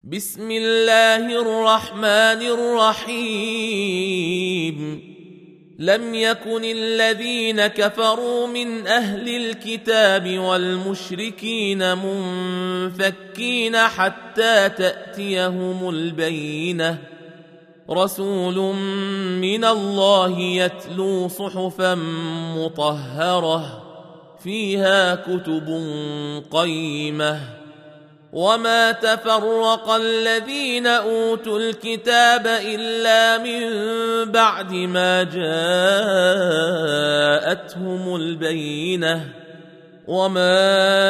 بسم الله الرحمن الرحيم. لم يكن الذين كفروا من أهل الكتاب والمشركين منفكين حتى تأتيهم البينة، رسول من الله يتلو صحفا مطهرة فيها كتب قيمة. وما تفرق الذين أوتوا الكتاب إلا من بعد ما جاءتهم البينة، وما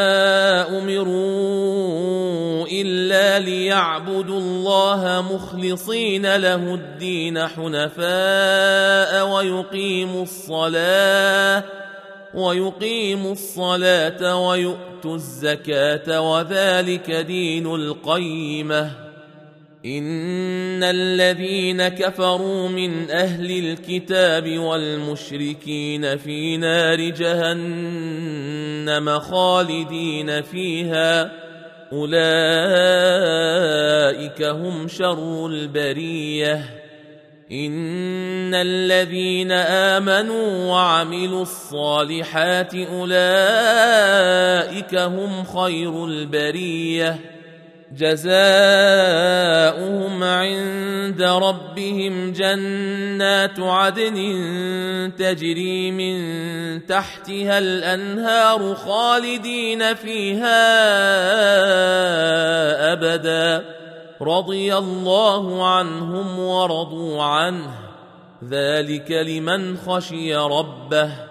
أمروا إلا ليعبدوا الله مخلصين له الدين حنفاء ويقيموا الصلاة ويؤتوا الزكاة وذلك دين القيمة. إن الذين كفروا من أهل الكتاب والمشركين في نار جهنم خالدين فيها، أولئك هم شر البرية. إن الذين آمنوا وعملوا الصالحات أولئك هم خير البرية، جزاؤهم عند ربهم جنات عدن تجري من تحتها الأنهار خالدين فيها أبدا، رضي الله عنهم ورضوا عنه، ذلك لمن خشي ربه.